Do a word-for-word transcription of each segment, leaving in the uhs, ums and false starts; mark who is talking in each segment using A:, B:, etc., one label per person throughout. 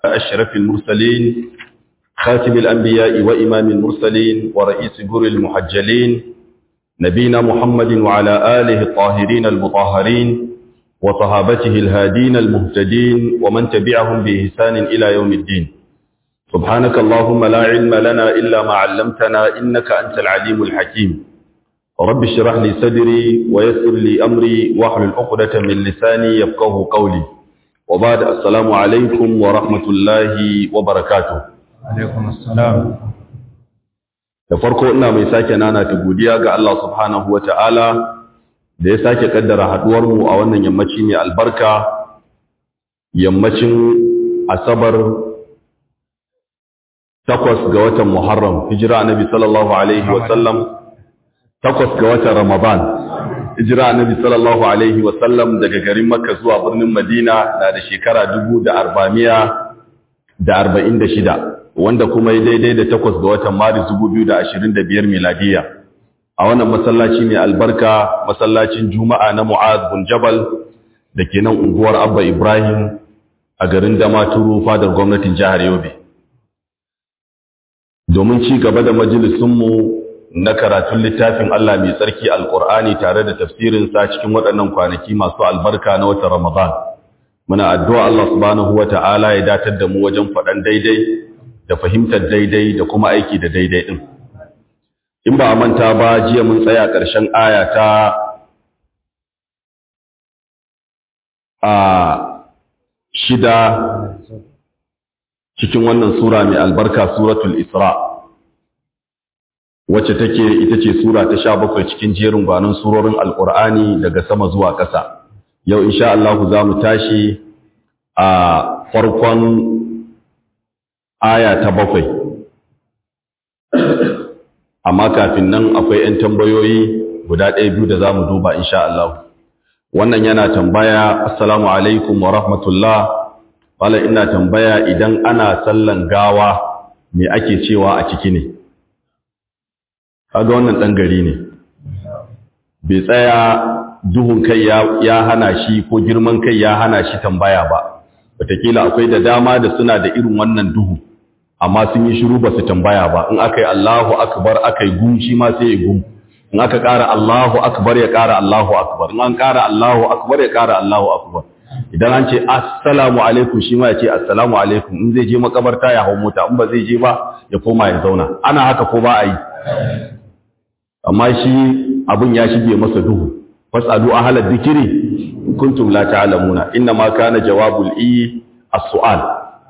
A: أشرف المرسلين خاتم الأنبياء وإمام المرسلين ورئيس جر المحجلين نبينا محمد وعلى آله الطاهرين المطهرين وصحابته الهادين المهتدين ومن تبعهم بإحسان إلى يوم الدين. سبحانك اللهم لا علم لنا إلا ما علمتنا إنك أنت العليم الحكيم. رب اشرح لي صدري ويسر لي أمري واحلل عقدة من لساني يفقهوا قولي. وبعد السلام عليكم ورحمة الله وبركاته.
B: عليكم السلام.
A: da farko ina mai sake nana ta godiya ga Allah subhanahu wata'ala da ya sake kaddara haduwar mu a wannan yammaci mai albarka, yammacin asabar takwas ga watan Muharram hijira annabi sallallahu alaihi wa sallam, takwas ga watan Ramadan hijira annabi sallallahu alaihi wa sallam daga garin Makka zuwa birnin Madina na da shekara dubu da arba'amiya da arba'in da shida, wanda kuma ya daidai da takwas ga watan Maris dubu biyu da ashirin da biyar miladiya a wannan masallaci mai albarka, masallacin Juma'a na Mu'adh bin Jabal da ke nan unguwar Abba Ibrahim a garin Damaturu fadar gwamnatin jihar Yobe, domin ci gaba da majalisunmu na karatun littafin Allah mai tsarki Alƙur'ani tare da tafsirinsa cikin waɗannan kwanaki masu albarka na watan Ramadan. Muna addu'a Allah subhanahu wa ta'ala ya datar da mu wajen faɗan daidai da fahimtar daidai da kuma aiki da daidai ɗin. In ba a manta ba, jiya mun tsaya ƙarshen aya ta a shida cikin wannan sura mai albarka, suratul Isra, wacce take ita ce sura ta sha bakwai cikin jerin gwanon surorin Alƙur'ani daga sama zuwa ƙasa. Yau insha Allah za mu tashi a farkon aya ta bakwai, amma kafin nan akwai ‘yan tambayoyi guda ɗaya biyu da za mu duba insha Allah. Wannan yana tambaya, assalamu alaikum wa rahmatullah, wala ina tambaya idan ana sallan gawa me ake cewa a ciki ne? Kaga wannan ɗan gari ne, bai tsaya duhun kai ya hana shi ko girman kai ya hana shi tambaya ba. Wataƙila akwai da dama da suna da irin wannan duhu, amma sun yi shiru ba su tambaya ba. In aka yi Allahu akbar aka yi gum, shi ma sai ya gum. In aka ƙara Allahu akbar ya ƙara Allahu akbar. In an ƙara Allahu akbar ya ƙara Allahu akbar. Idan an ce assalamu alaikum, shi ma ya ce assalamu alaikum. In zai je makabarta ya hau mota, in ba zai je ba ya koma ya zauna. Ana haka ko ba a yi? Amma shi abin ya shige masa duhu. Fasalu ahla dhikri kuntum la ta'lamuna. Inna ma kana jawabul i as-su'al.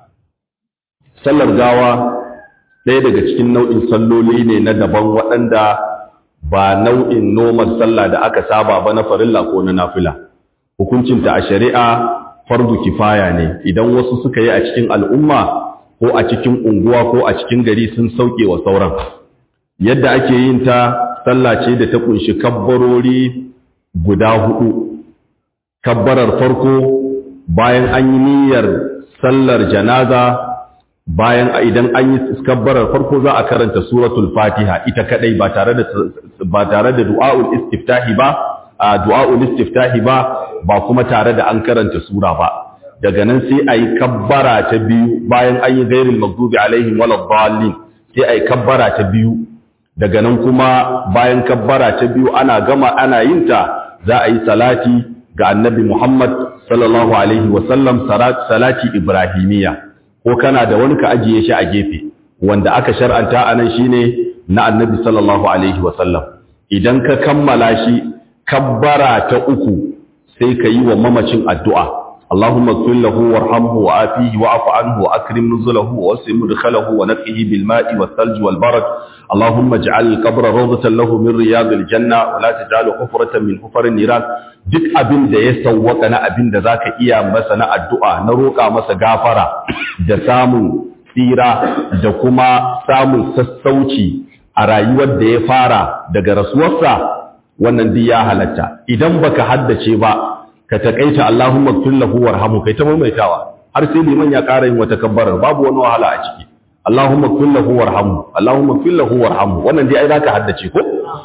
A: Sallar gawa ɗaya daga cikin nau'in salloli ne na daban waɗanda ba nau'in normal sallah da aka saba ba na farilla ko na nafila. Hukuncinta a shari'a fardu kifaya ne. Idan wasu suka yi a cikin al'umma ko a cikin unguwa ko a cikin gari sun sauke wa sauran. Yadda ake yin ta sallah ce da ta kunshi kabbarori guda hudu. Kabbarar farko bayan an yi niyyar sallar janaza, bayan idan an yi kabbarar farko za a karanta suratul Fatiha ita kadai ba tare da ba tare da du'aul istiftahi ba, du'aul istiftahi ba ba kuma tare da an karanta sura ba. Daga nan sai ayi kabbara ta biyu bayan an yi ghairil maghdubi alaihim waladdallin, sai ayi kabbara ta biyu. Daga nan kuma bayan kabbara ta biyu ana gama ana yin ta, za a yi salati ga annabi Muhammad sallallahu alaihi wasallam, salati ibrahimiyya, ko kana da wani ka ajiye shi a gefe. Wanda aka shar'anta anan shine na annabi sallallahu alaihi wasallam. Idan ka kammala shi, kabbara ta uku sai ka yi wa mamacin addu'a. Allahumma ighfir lahu warhamhu wa afihi wa'fu anhu wa akrim nuzulahu wa wasi' mudkhalahu wa naqqihi bil ma'i was thalji wal barad. Allahumma ij'al al-qabra rawdatan lahu min riyadil janna wa la taj'alhu hufratan min hufarin niran. Duk abin da ya sawwaka na abin da zaka iya masa na addu'a, na roƙa masa gafara da samun tsira da kuma samun sassauci a rayuwar da ya fara daga rasuwarsa, wannan duk ya halatta. Idan baka haddace ba, ka takaita Allahumma ighfir lahu warhamhu kai ta maimaitawa har sai liman ya ƙara yin wata kabbarar, babu wani wahala a ciki. Allahumma ighfir lahu warhamhu, Allahumma ighfir lahu warhamhu, wannan dai ai zaka haddace ko?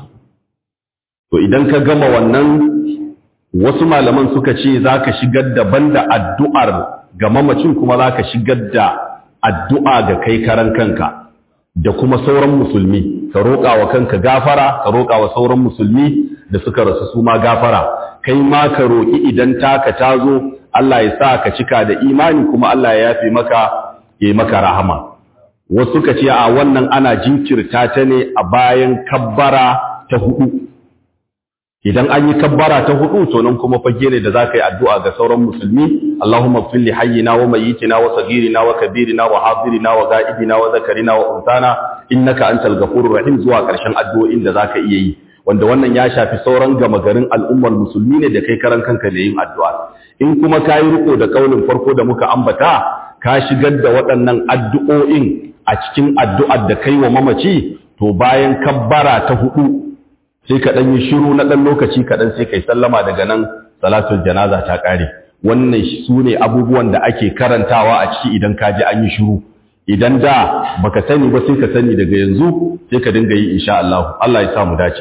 A: To idan ka gama wannan, wasu malaman suka ce zaka shigar da banda addu'ar ga mamacin kuma za ka shigar da addu'a ga kai karan kanka da kuma sauran musulmi, ka roƙa wa kanka gafara, ka roƙa wa sauran musulmi da suka rasu su ma gafara, kai ma ka roƙi idan taka ta zo Allah ya sa ka cika da imani kuma Allah ya yafe maka ya yi maka rahama. Wasu ka ce a wannan ana jinkirta ta ne a bayan kabbara ta hudu. Idan an yi kabbara ta hudu to nan kuma fage ne da za ka yi addu'a ga sauran musulmi, Allahumma fil li hayyina wa mayyitina wa sagirina wa kabirina wa hadirina wa ga'ibina wa zakarina wa unsana innaka antal ghafurur rahim zuwa ƙarshen addu'o'in da za ka iya yi, wanda wannan ya shafi sauran gama garin al'ummar musulmi ne da kai karan kanka da yin addu'a. In kuma ka yi riko da kaulin farko da muka ambata, ka shigar da waɗannan addu'o'in a cikin addu'ar da kai wa mamaci, to bayan kabbara ta hudu sai ka ɗan yi shiru na ɗan lokaci kaɗan sai kai sallama daga nan salatul janaza ta ƙare. Wannan su ne abubuwan da ake karantawa a ciki idan ka ji an yi shiru. Idan da baka sani ba sai ka sani daga yanzu sai ka dinga yi insha Allah. Allah ya sa mu dace.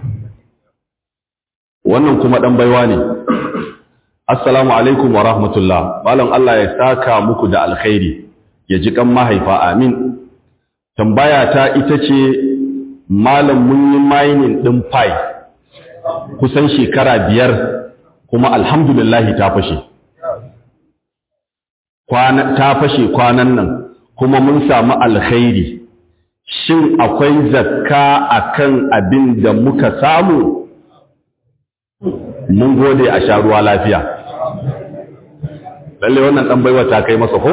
A: Wannan kuma ɗan baiwa ne. Assalamu alaikum wa rahmatullah. Malam Allah ya saka muku da alkhairi, ya ji kan mahaifa amin. Tambaya ta ita ce, malam mun yi mining ɗin pi kusan shekara biyar kuma alhamdulillah ta fashe. Kwana, ta fashe kwanan nan kuma mun samu alkhairi. Shin akwai zakka akan abin da muka samu? Mun gode, a sha ruwa lafiya. Lalle wannan ɗan baiwa ta kai masa ko?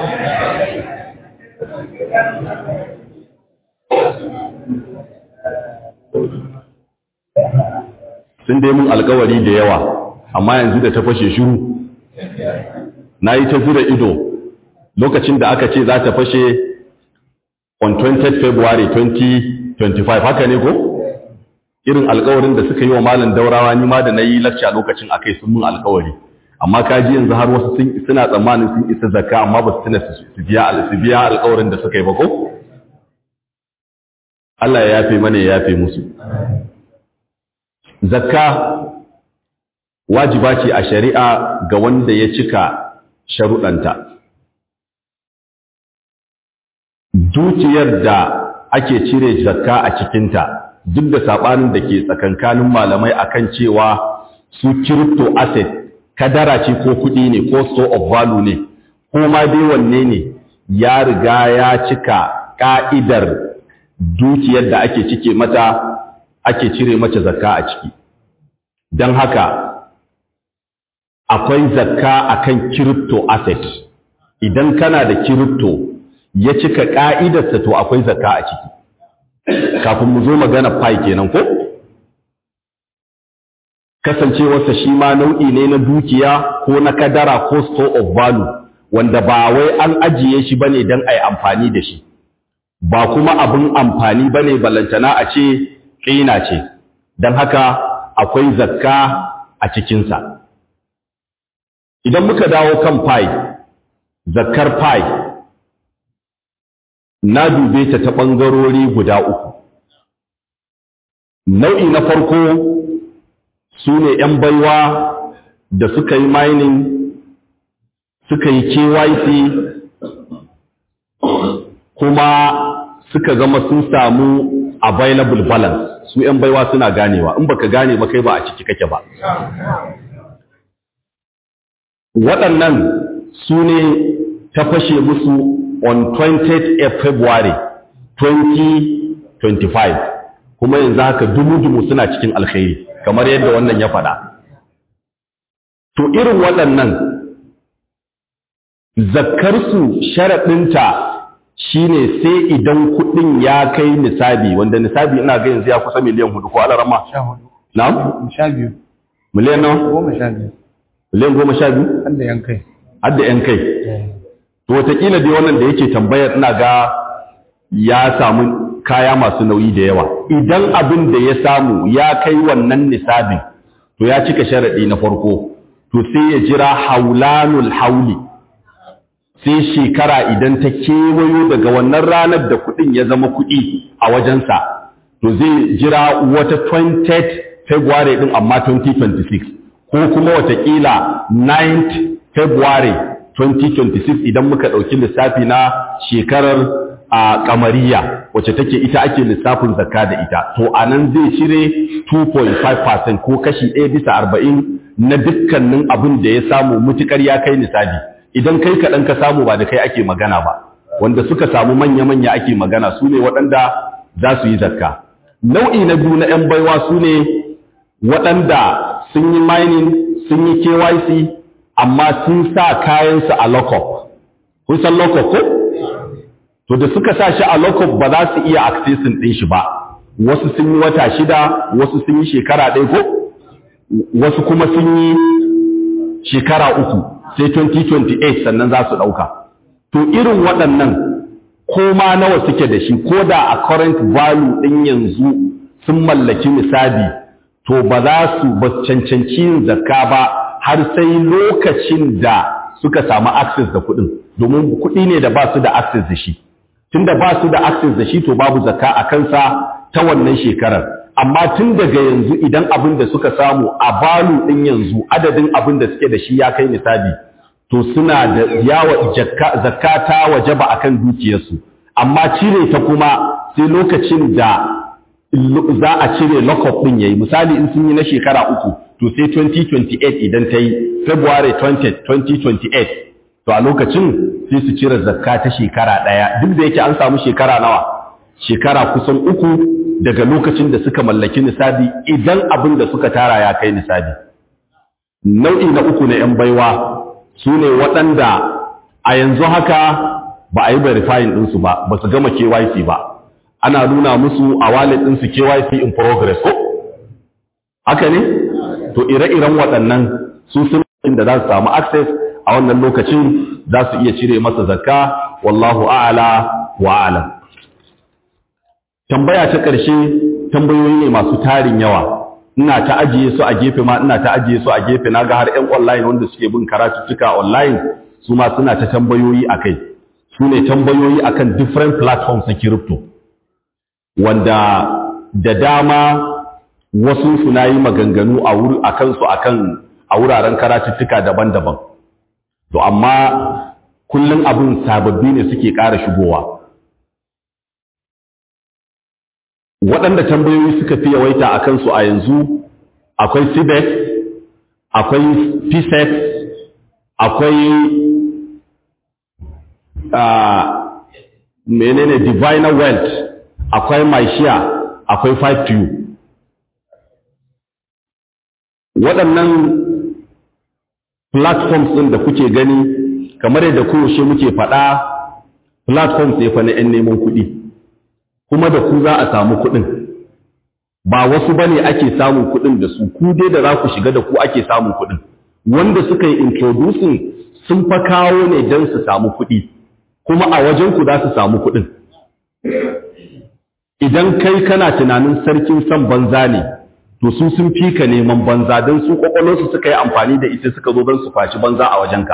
A: Sun dai mun alkawari da yawa, amma yanzu da ta fashe shiru. Na yi ta zura ido lokacin da aka ce za ta fashe on twentieth February twenty twenty-five, haka ne ko? Irin alkawarin da suka yi wa malam Daurawa, ni ma da na yi lacca lokacin akai sun mun alkawari. Amma kaji yanzu har wasu suna tsammanin sun isa zakka amma ba su tuna su biya alkawarin da suka yi ba ko? Allah ya yafe mana, ya yafe musu. Zakka wajiba ce a shari'a ga wanda ya cika sharuɗanta. Dukiyar da ake cire zakka a cikinta, duk da saɓanin da ke tsakankanin malamai akan cewa su crypto asset kadara ce ko kuɗi ne ko store of value ne, ko ma dai wanne ne, ya riga ya cika ƙa'idar dukiyar da ake cike mata, ake cire mace zakka a ciki. Don haka akwai zakka akan crypto asset. Idan kana da crypto ya cika ka'idarsa to akwai zakka a ciki. Kafin mu zo magana pi kenan ko? Kasancewarsa shi ma nau'i ne na dukiya ko na kadara ko store of value, wanda ba wai an ajiye shi bane don a yi amfani da shi. Ba kuma abin amfani ba ne ballantana a ce ƙina ce, don haka akwai zakka a cikinsa. Idan muka dawo kan pi, zakkar pi, na dube ta ta ɓangarori guda uku. Nau'i na farko su ne ‘yan baiwa da suka yi mining, suka yi K Y C, kuma suka zama sun samu available balance. Su ‘yan baiwa suna ganewa, in baka gane ba kai ba a ciki kake ba. Waɗannan su ne ta fashe musu on twentieth February twenty twenty-five, kuma yanzu haka dumu-dumu suna cikin alkhairi kamar yadda wannan ya faɗa. To irin waɗannan zakkarsu sharaɗinta shine sai idan kuɗin ya kai nisabi, wanda nisabi ina ga yanzu ya kusa miliyan hudu ko alarama? Na'am? Sha biyu. Miliyan nawa? Goma sha biyu. Miliyan goma sha biyu? Hadda yan kai. Hadda yan kai. To wataƙila dai wannan da yake tambayar ina ga ya samu kaya masu nauyi da yawa. Idan abin da ya samu ya kai wannan nisabin, to ya cika sharaɗi na farko, to sai ya jira haulanul hauli. Sai shekara idan ta kewayo daga wannan ranar da kuɗin ya zama kuɗi a wajensa, to zai jira wata twentieth February ɗin amma twenty twenty-six, ko kuma watakila ninth February twenty twenty-six idan muka ɗauki lissafi na shekarar a kamariya wacce take ita ake lissafin zakka da ita, to a nan zai cire two point five percent ko kashi ɗaya bisa arba'in na dukkanin abin da ya samu mutukar ya kai nisabi. Idan kai kaɗan ka samu ba da kai ake magana ba, wanda suka samu manya-manya ake magana su ne waɗanda za su yi zakka. Nau'i na biyu na ‘yan baiwa su ne waɗanda sun yi mining, sun yi K Y C, amma sun sa kayansu a lockup. Kun san lockup ko? To da suka sa shi a lockup ba za su iya accessing ɗin shi ba. Wasu sun yi wata shida, wasu sun yi shekara ɗaya ko? Wasu kuma sun yi shekara uku, sai twenty twenty-eight sannan za su ɗauka. To irin waɗannan ko ma nawa suke da shi, ko da a current value ɗin yanzu sun mallaki misali, to ba za su ba cancanci yin zakka ba har sai lokacin da suka samu access da kuɗin, domin kuɗi ne da ba su da access da shi. Tunda ba su da access da shi to babu zakka a kansa ta wannan shekarar. Amma tun daga yanzu idan abin da suka samu a balu ɗin yanzu adadin abin da suke da shi ya kai nisabi, to suna da yawa zakka ta wajaba akan dukiyarsu. Amma cire ta kuma sai lokacin da za a cire lockup ɗin yayi. Misali in sun yi na shekara uku, to sai twenty twenty-eight idan ta yi February twentieth twenty twenty-eight, to a lokacin sai su cire zakka ta shekara ɗaya, duk da yake an samu shekara nawa? Shekara kusan uku daga lokacin da suka mallaki nisabi idan abin da suka tara ya kai nisabi. Nau'i na uku na ‘yan baiwa su ne waɗanda a yanzu haka ba a yi verifying ɗinsu ba, ba su gama K Y C ba. Ana nuna musu a wallet ɗinsu K Y C in progress ko? Haka ne? To ire-iren waɗannan su sun da za su samu access a wannan lokacin za su iya cire masa zakka, wallahu a'ala wa a'lam. Tambaya ta ƙarshe tambayoyi ne masu tarin yawa, ina ta ajiye su a gefe ma ina ta ajiye su a gefe, na ga har 'yan online wanda suke bin karatuttuka online su ma suna ta tambayoyi a kai. Su ne tambayoyi akan different platforms na crypto, wanda da dama wasu suna yi maganganu a kansu akan a wuraren karatuttuka daban-daban. To amma kullum abin sababbi ne suke ƙara shigowa. Waɗanda tambayoyi suka fi yawaita a kansu a yanzu akwai C B E X, akwai P S E X, akwai uh, menene Diviner Wealth, akwai MyShare, akwai five Q. Waɗannan platforms ɗin da kuke gani kamar yadda kowace muke faɗa, platforms ne fa na 'yan neman kuɗi, kuma da ku za a samu kuɗin, ba wasu ba ne ake samun kuɗin da su, ku dai da za ku shiga da ku ake samun kuɗin. Wanda suka yi introducing sun fa kawo ne don su samu kuɗi, kuma a wajen ku za su samu kuɗin. Idan kai kana tunanin sarkin san banza ne, to su sun fi ka neman banza, don su kwakwalwarsu suka yi amfani da ita suka zo don su faci banza a wajenka.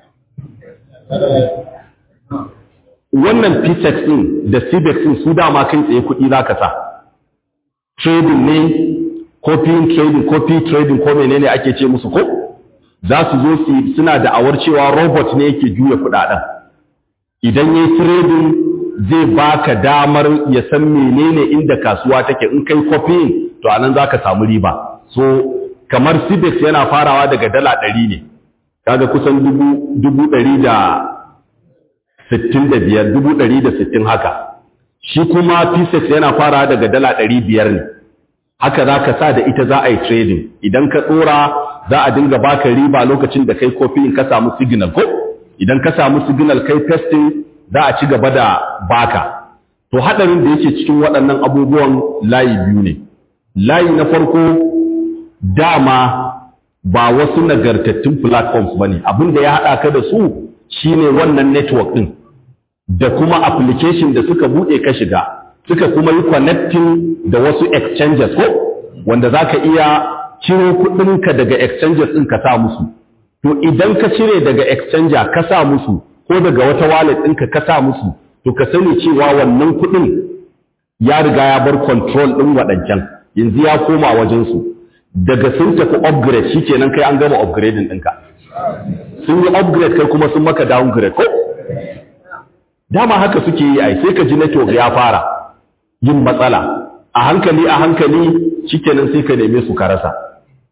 A: Wannan P S E X ɗin da C B E X ɗin su dama kai tsaye kuɗi za ka sa. Trading ne, copying trading, copy trading ko menene ake ce musu ko? Za su zo su suna da awar cewa robot ne yake juya kuɗaɗen. Idan ya yi trading zai baka damar ya san menene inda kasuwa take, in kai copying to anan za ka samu riba. So kamar C B E X yana farawa daga dala ɗari ne, kaga kusan dubu, dubu ɗari da sittin da biyar, dubu ɗari da sittin haka. Shi kuma P S E X yana farawa daga dala ɗari biyar ne. Haka za ka sa da ita za a yi trading. Idan ka tsora za a dinga baka riba lokacin da kai copying ka samu signal ko? Idan ka samu signal kai pasting za a ci gaba da baka. To haɗarin da yake cikin waɗannan abubuwan layi biyu ne. Layi na farko dama ba wasu nagartattun platforms ba ne, abin da ya haɗa ka da su shine wannan network ɗin da kuma application da suka buɗe ka shiga, suka kuma yi connecting da wasu exchanges ko wanda za ka iya ciro kuɗinka daga exchanges ɗin ka sa musu. To idan ka cire daga exchanger ka sa musu ko daga wata wallet ɗinka ka sa musu, to ka sani cewa wannan kuɗin ya riga ya bar control ɗin waɗancan, yanzu ya koma wajensu. Daga sun tafi upgrade shi kenan kai an gama upgrading ɗinka. sun yi upgrade kai kuma sun maka downgrade ko dama haka suke yi ai sai ka ji network ya fara yin matsala a hankali a hankali shikenan sai ka neme su ka rasa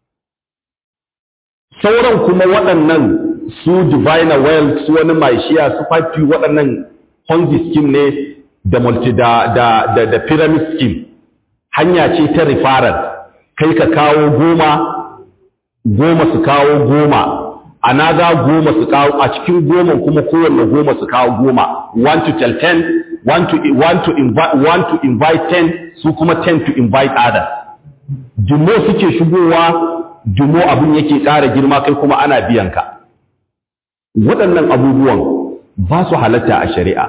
A: sauran kuma waɗannan su diviner wealth su wani maishiya su fati waɗannan ponzi scheme ne da multi da da da, da pyramid scheme hanya ce ta referral kai ka kawo goma goma su kawo goma another goma su kawo a cikin goma kuma kowanne goma su kawo goma one to tell ten one to one to invite one to invite ten su kuma ten to invite others dumo suke shigowa dumo abin yake ƙara girma kai kuma ana biyan ka waɗannan abubuwan ba su halatta a shari'a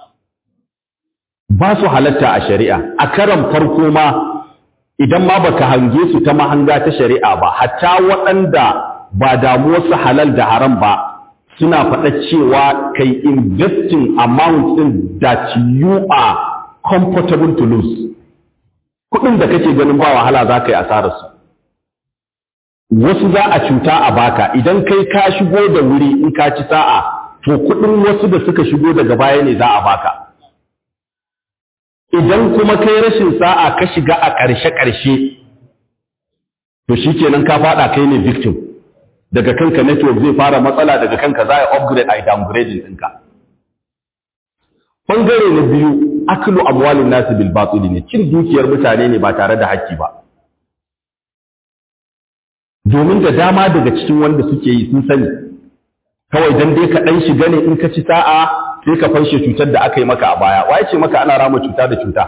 A: ba su halatta a shari'a a karan farko ma idan ma baka hange su ta mahanga ta shari'a ba hatta waɗanda ba damuwarsu halal da haram ba suna faɗa cewa kai investing amount ɗin that you are comfortable to lose kuɗin da kake ganin ba wahala za ka yi asararsu wasu za a cuta a baka idan kai ka shigo da wuri in ka ci sa'a to kuɗin wasu da suka shigo daga baya ne za a baka idan kuma kai rashin sa'a ka shiga a ƙarshe-ƙarshe to shi kenan ka faɗa kai ne victim daga kanka network zai fara matsala daga kanka za a upgrade a downgrading ɗinka ɓangare na biyu aklu amwalin nasu bil batili ne cin dukiyar mutane ne ba tare da haƙƙi ba domin da dama daga cikin wanda suke yi sun sani kawai dan dai ka ɗan shiga ne in ka ci sa'a sai ka fanshe cutar da aka yi maka a baya waye ce maka ana rama cuta da cuta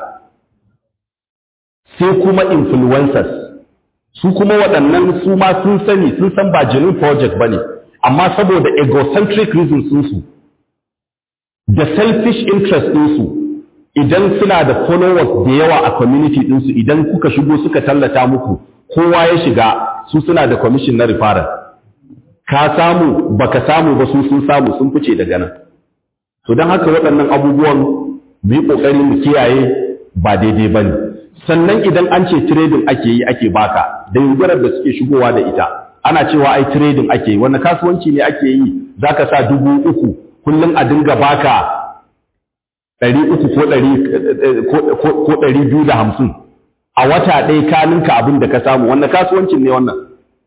A: sai kuma influencers su kuma waɗannan su ma sun sani sun san ba genuine project ba ne amma saboda egocentric reasons ɗinsu da selfish interest ɗinsu idan suna da followers da yawa a community ɗinsu idan kuka shigo suka tallata muku kowa ya shiga su suna da commission na referral ka samu baka samu ba su sun samu sun fice daga nan to don haka waɗannan abubuwan mu yi ƙoƙari mu kiyaye ba daidai ba ne sannan idan an ce trading ake yi ake baka da yungurar da suke shigowa da ita ana cewa ai trading ake yi wannan kasuwanci ne ake yi za ka sa dubu uku kullum a dinga baka ɗari uku ko ɗari biyu da hamsin a wata ɗaya ka ninka abin da ka samu wannan kasuwancin ne wannan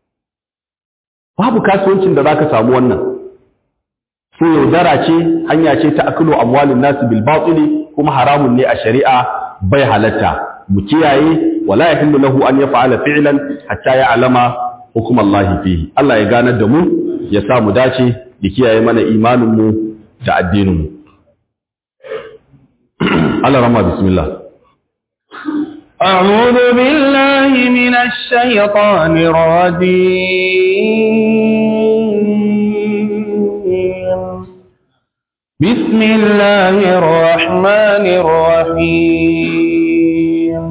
A: babu kasuwancin da za ka samu wannan so yaudara ce hanya ce ta akulu amwalin nasu bil batili kuma haramun ne a shari'a bai halatta mu kiyaye wala yahillu lahu an yaf'ala fi'lan hatta ya'lama hukum Allah fihi Allah ya ganar da mu ya sa mu dace ya kiyaye mana imanin mu da addinin mu Allah rahma bismillah
B: أعوذ بالله من الشيطان الرجيم بسم الله الرحمن الرحيم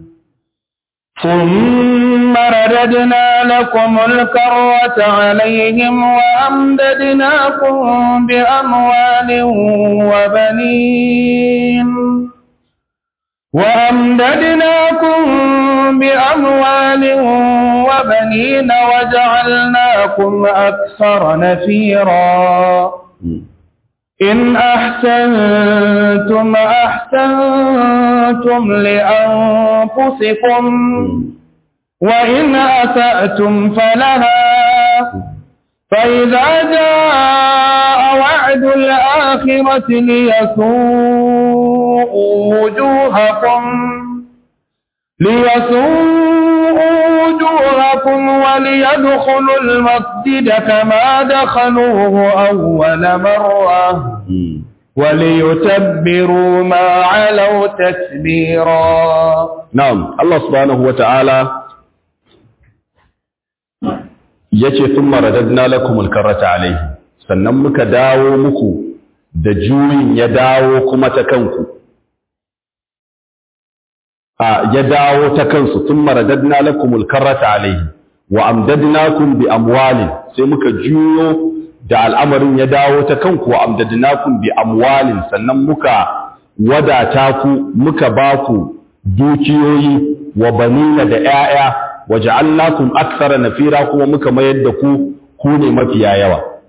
B: ثم رددنا لكم الكرة عليهم وأمددناكم بأموال وبنين وأمددناكم بأموال وبنين وجعلناكم أكثر نفيرا إن أحسنتم أحسنتم لأنفسكم وإن أسأتم فلها فإذا جاء وعد الآخرة ليسوءوا وجوهكم ليسوءوا وجوهكم وليدخلوا المسجد كما دخلوه أول مرة وليتبروا ما علوا تتبيرا.
A: نعم الله سبحانه وتعالى yace thumma radadna lakum al-karrata alayhi sannan muka dawo muku da juyin ya dawo kuma ta kanku a ya dawo ta kansu thumma radadna lakum al-karrata alayhi wa amdadnakum bi amwalin sai muka juyo da al'amarin ya dawo ta kanku wa amdadnakum bi amwalin sannan muka wadata ku muka baku dukiyoyi wa banina da 'ya'ya waja'alnakum akthara nafira kuma muka mayar da ku ku ne mafiya yawa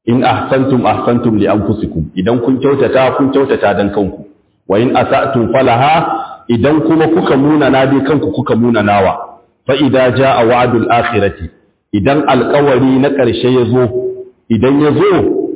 A: in ahsantum ahsantum li anfusikum idan kun kyautata kun kyautata dan kanku wa in asa'tum falaha idan kuma kuka muna na dai kanku kuka muna nawa fa idza jaa wa'dul akhirati idan alƙawari na ƙarshe yazo idan yazo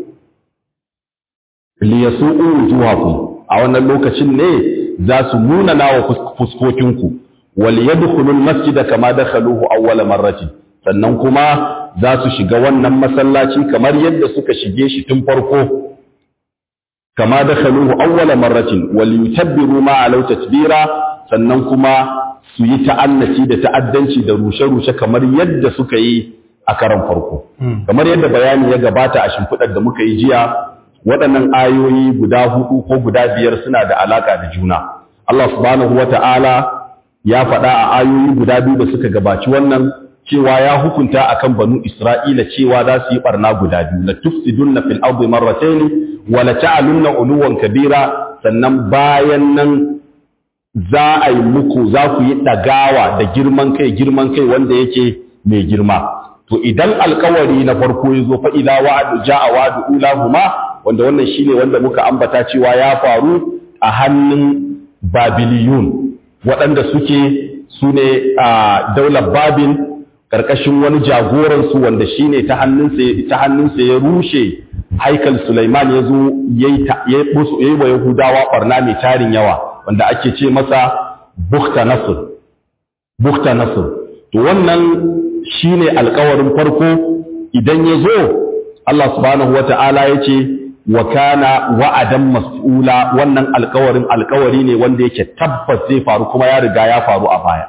A: li yasu'u wujuhakum a wannan lokacin ne za su muna nawa fuskokinku wal yadkhulul masjida kama dakhaluhu awwal marrati sannan kuma za su shiga wannan masallaci kamar yadda suka shige shi tun farko kama dakhaluhu awwal marratin wal yutabbiru ma alau tatbira sannan kuma su yi ta'annaci da ta'addanci da rushe-rushe kamar yadda suka yi a karan farko kamar yadda bayani ya gabata a shimfidar da muka yi jiya waɗannan ayoyi guda hudu ko guda biyar suna da alaka da juna Allah subhanahu wata'ala ya faɗa a ayoyi guda biyu da suka gabaci wannan cewa ya hukunta akan banu Isra'ila cewa za su yi barna guda biyu la tufsidunna fil ardi marratayn wa la ta'alunna uluwan kabira sannan bayan nan za a yi muku za ku yi dagawa da girman kai girman kai wanda yake mai girma to idan alkawari na farko ya zo fa idza wa'adu ja'a wa'du ulahuma wanda wannan shine wanda muka ambata cewa ya faru a hannun Babiliyun waɗanda suke su ne a daular Babil ƙarƙashin wani jagoransu wanda shi ne ta hannunsa ya rushe haikal Sulaiman ya zo ya yi wa Yahudawa ɓarna mai tarin yawa wanda ake ce masa Bukta Nasir. Bukta Nasir. To wannan shi ne alkawarin farko idan ya zo Allah subhanahu wa ta'ala ya ce wa kana wa'adan mas'ula wannan alkawarin alkawari ne wanda yake tabbas zai faru kuma ya riga ya faru a baya.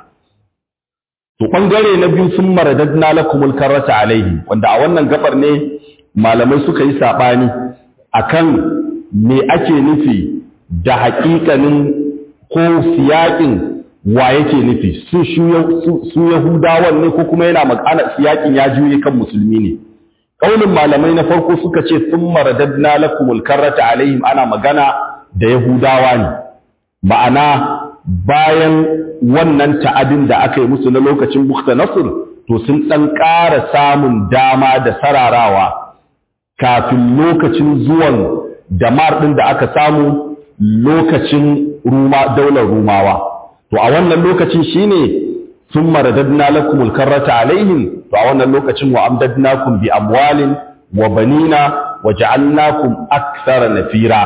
A: To bangare na biyu sun maradadna lakumul karrata alaihi wanda a wannan gabar ne malamai suka yi sabani akan me ake nufi da haƙiƙanin ko siyaƙin wa yake nufi su su Yahudawan ne ko kuma yana magana siyaƙin ya juye kan musulmi ne. Kaulin malamai na farko suka ce sun maradadna lakumul karrata alaihim ana magana da Yahudawa ne ma'ana bayan wannan ta'adin da aka yi musu na lokacin Bukta Nasr to sun ɗan ƙara samun dama da sararawa kafin lokacin zuwan damar ɗin da aka samu lokacin Ruma daular Rumawa to a wannan lokacin shine sun maradadna lakumul karrata alaihim to a wannan lokacin wa amdadnakum bi amwalin wa banina wa ja'alnakum akthara nafira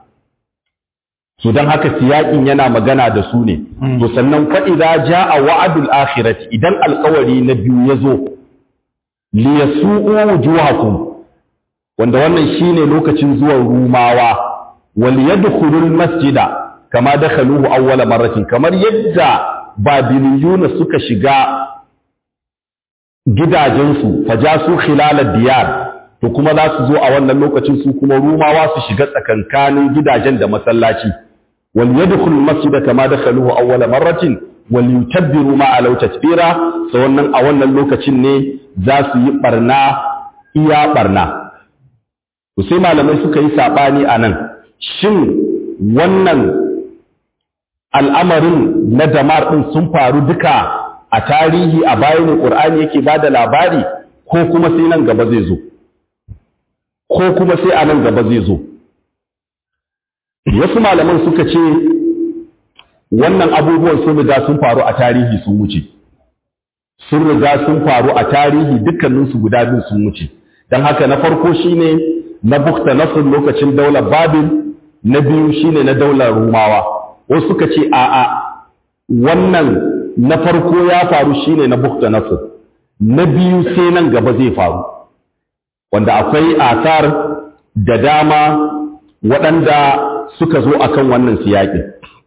A: so dan haka siyakin yana magana da su ne to sannan fa idza jaa wa'dul akhirati idan alqawari na biyu yazo li yasu'u wujuhakum wanda wannan shine lokacin zuwan Rumawa wal yadkhulul masjida kama dakhaluhu awwala marratin kamar yadda Babiliyuna suka shiga gidajensu fajasu khilalad diyar to kuma za su zo a wannan lokacin su kuma Rumawa su shiga tsakankanin gidajen da masallaci wal yadkhul masjida kama dakhaluhu awwala marratin wal yutabbiru ma alau tatbira so wannan a wannan lokacin ne za su yi barna iya barna to sai malamai suka yi sabani anan shin wannan al'amarin na damar ɗin sun faru duka a tarihi a bayan ƙur'ani yake ba da labari ko kuma sai nan gaba zai zo ko kuma sai a nan gaba zai zo wasu malaman suka ce wannan abubuwan sun riga sun faru a tarihi sun wuce sun riga sun faru a tarihi dukkaninsu guda biyu sun wuce don haka na farko shine na Bukta Nasr lokacin daular Babil na biyu shine na daular Rumawa wasu suka ce a'a wannan na farko ya faru shine na Bukta Nasr na biyu sai nan gaba zai faru wanda akwai asar da dama waɗanda suka zo akan wannan siyaki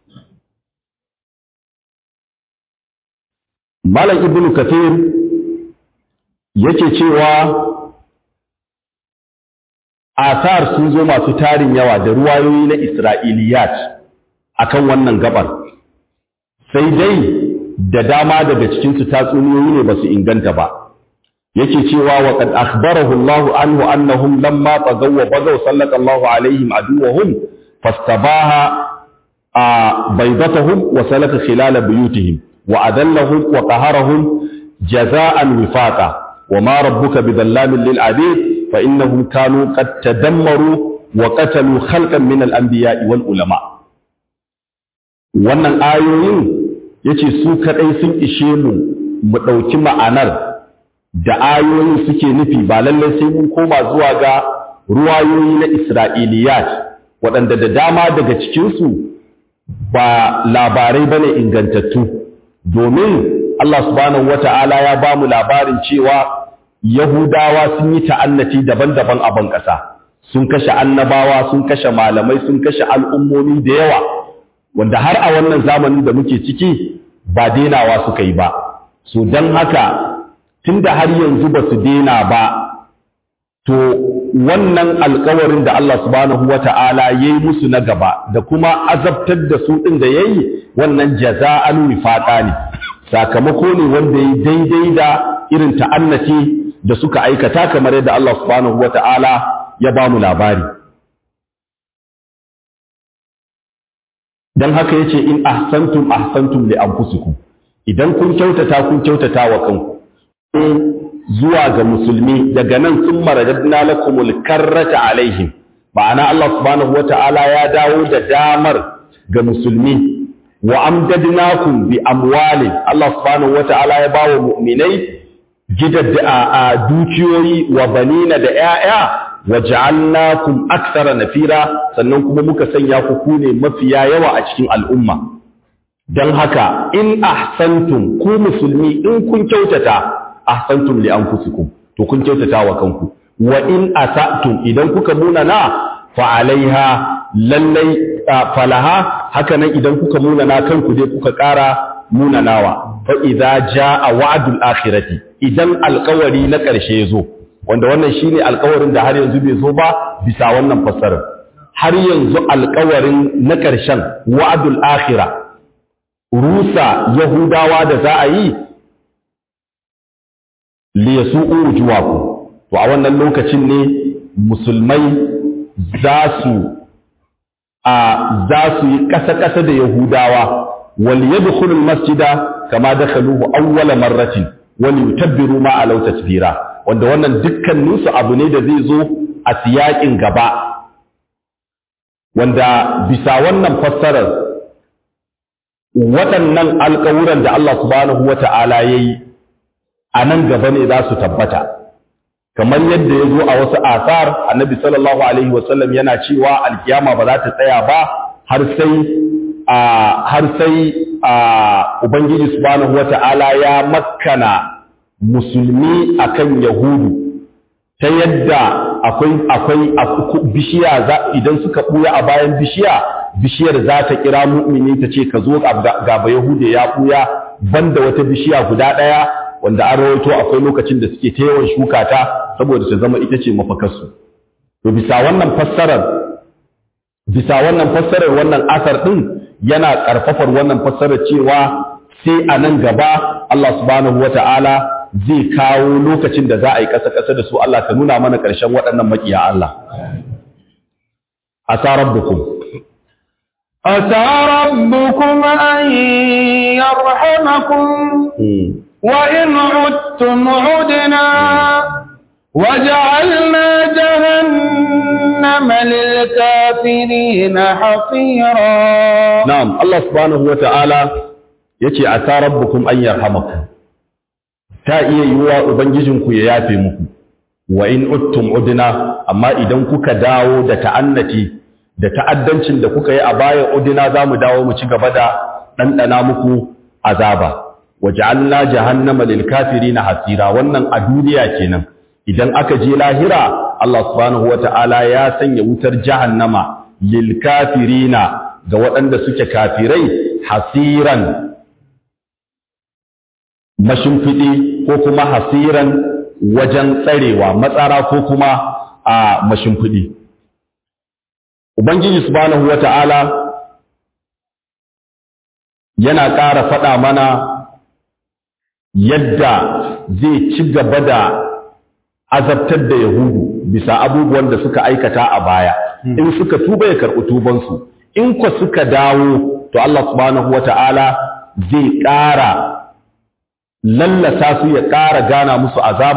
A: Malam Ibn Kathir yake cewa asar sun zo masu tarin yawa da ruwayoyi na Isra'iliyat akan wannan gabar sai dai da dama daga cikin su tatsuniyoyi ne basu inganta ba yake cewa wa qad akhbarahu Allah anhu annahum lamma tagaw wa bagaw sallallahu alaihim aduwahum fastabaha baydatuhum wa salaka khilal buyutihim wa adallahum wa qaharahum jazaan wifaqa wa ma rabbuka bidhallamin lil abid fa innahum kanu qad tadammaru wa qatalu khalqan min al-anbiya'i wal ulama. Wannan ayoyin yace su kadai sun ishe mu mu dauki ma'anar da ayoyin suke nufi, ba lallai sai mun koma zuwa ga ruwayoyi na Isra'iliyat waɗanda da dama daga cikinsu ba labarai bane ingantattu, domin Allah subhanahu wata'ala ya ba mu labarin cewa Yahudawa sun yi ta'annati daban-daban a ban ƙasa, sun kashe annabawa, sun kashe malamai, sun kashe al'ummomi da yawa, wanda har a wannan zamanin da muke ciki ba denawa suka yi ba. So don haka tunda har yanzu ba su dena ba, to wannan alkawarin da Allah subhanahu wata'ala ya yi musu na gaba da kuma azabtar da su ɗin da ya yi, wannan jaza'an wifaƙa ne, sakamako ne wanda ya daidai da irin ta'annati da suka aikata, kamar yadda Allah subhanahu wata'ala ya ba mu labari. Don haka ya ce in ahsantum ahsantum li anfusikum, idan kun kyautata kun kyautata wa kanku. Zuwa ga musulmi, daga nan sun maradadna lakumul karrata alaihim, ma'ana Allah subhanahu wata'ala ya dawo da damar ga musulmi. Wa amdadnakum bi amwalin, Allah subhanahu wata'ala ya bawa mu'minai gidadda a dukiyoyi wa banina da 'ya'ya, wa ja'alnakum aktsara nafira, sannan kuma muka sanya ku kune mafiya yawa a cikin al'umma. Dan haka in ahsantum, ku musulmi in kun kyautata ahsantum li anfusikum, to kun kyautata wa kanku. Wa in asatum, idan kuka munana fa alaiha, lallai falaha, haka nan idan kuka munana kanku dai kuka ƙara munanawa. Fa idza jaa wa'dul akhirati, idan alƙawari na ƙarshe yazo, wanda wannan shine alƙawarin da har yanzu bai zo ba bisa wannan fassarar. Har yanzu alƙawarin na ƙarshen wa'dul akhirah, rusa Yahudawa da za a yi liyasu'u wujuhakum, to a wannan lokacin ne musulmai za su a za su yi kasa-kasa da Yahudawa, wal yadkhulu al-masjida kama dakhaluhu awwala marratin wal yutabbiru ma alaw tatbira, wanda wannan dukkanin su abu ne da zai zo a siyakin gaba, wanda bisa wannan fassarar waɗannan alƙawuran da Allah subhanahu wata'ala yayi a nan gaba ne za su tabbata, kamar yadda ya zo a wasu asar. Annabi sallallahu alaihi wasallam yana cewa alkiyama ba za ta tsaya ba har sai har sai ubangiji subhanahu wata'ala ya makkana musulmi akan yahudu, ta yadda akwai akwai bishiya idan suka buya a bayan bishiya, bishiyar za ta kira mu'mini ta ce ka zo ga ba yahude ya buya banda wata bishiya guda ɗaya, wanda an rawaito akwai lokacin da suke ta yawan shuka ta saboda ta zama ita ce mafakarsu. To bisa wannan fassarar bisa wannan fassarar wannan asar din yana karfafar wannan fassarar cewa sai a nan gaba Allah subhanahu wata'ala zai kawo lokacin da za a yi kasa-kasa da su. Allah ka nuna mana ƙarshen waɗannan makiya Allah. Asa rabbukum
B: asa rabbukum an yarhamakum وإن عدتم عدنا وجعلنا جهنم للكافرين حصيرا.
A: نعم، الله سبحانه وتعالى يتي عسى ربكم أن يرحمكم، تائي يوا أبنجزنكم ييافي مكم. وإن عدتم عدنا، أما إذن كوكا داو دا تعنتي دا تأدنشن دا كوكا يأبايا عدنا دام داو مچيغ بدا لنتنا مكو عذابا. waj'alna jahannama lil kafirina hasira. Wannan a duniya kenan. Idan aka je lahira, Allah subhanahu wata'ala ya sanya wutar jahannama lil kafirina ga waɗanda suke kafirai hasiran mashimfidi, ko kuma hasiran wajen tsarewa matsara, ko kuma a mashimfidi. Ubangiji subhanahu wata'ala yana ƙara faɗa mana yadda zai ci gaba da azabtar da Yahudu bisa abubuwan da suka aikata a baya. In suka tuba ya karɓi tubansu, in ko suka dawo to Allah subhanahu wata'ala zai ƙara lallasa su, ya ƙara gana musu azaba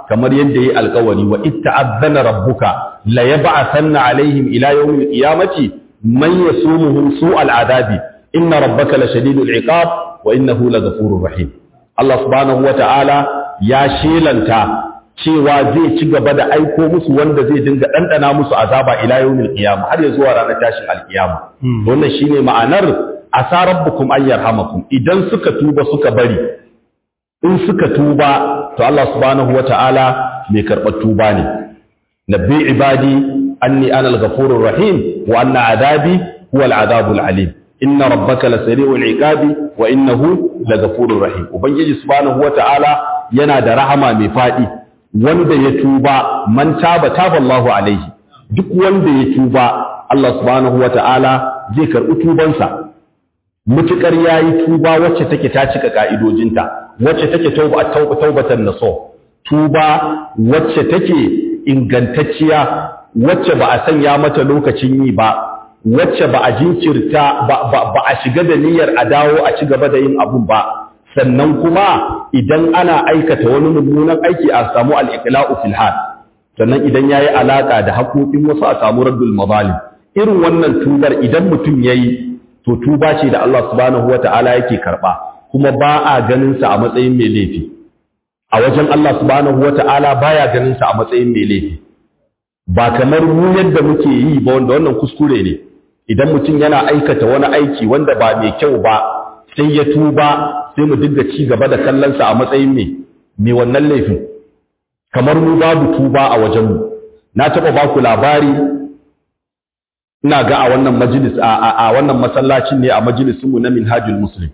A: kamar yadda yayi alƙawari wa itta'azzana rabbuka la yab'athanna alaihim ila yawmil qiyamati man yasumuhum su'al adabi inna rabbaka lashadidul iqab wa innahu laghafurur rahim. Allah subhanahu wa ta'ala ya shelanta cewa zai ci gaba da aiko musu wanda zai dinga ɗanɗana musu azaba ila yawmil qiyama har ya zuwa ranar tashin alkiyama. Wannan shine ma'anar asa rabbukum an yarhamakum, idan suka tuba suka bari, in suka tuba to Allah subhanahu wata'ala mai karɓar tuba ne. Nabbi ibadi anni ana al-ghafurur rahim wa anna adabi huwa al-adabul alim. Inna rabbaka lasari'ul iqabi wa innahu laghafurur rahim. Ubangiji subhanahu wata'ala yana da rahama mai fadi. Wanda ya tuba, man taba taba Allahu alaihi, duk wanda ya tuba Allah subhanahu wata'ala zai karɓi tubansa, mutukar yayi tuba wacce take ta cika ka'idojinta, wacce take tauba taubatan naso, tuba wacce take ingantacciya, wacce ba a sanya mata lokacin yi ba, wacce ba a jinkirta ba, ba, ba a shiga da niyyar a dawo a ci gaba da yin abun ba. Sannan kuma idan ana aikata wani mummunan aiki a samu al-iqla'u fil hal, sannan idan yayi alaka da haƙoƙin wasu a samu raddul mazalim. Irin wannan tubar idan mutum yayi to tuba ce da Allah subhanahu wata'ala yake karba, kuma ba a ganin sa a matsayin mai laifi. A wajen Allah subhanahu wata'ala baya ganin sa a matsayin mai laifi. Ba kamar mu yadda muke yi ba, wanda wannan kuskure ne. Idan mutum yana aikata wani aiki wanda ba mai kyau ba, sai ya tuba, sai mu dinga ci gaba da kallonsa a matsayin me me wannan laifin, kamar mu babu tuba a wajenmu. Na taɓa ba ku labari, ina ga a wannan majalis a, a, a wannan masallacin ne, a majalisinmu na Minhajul Muslim.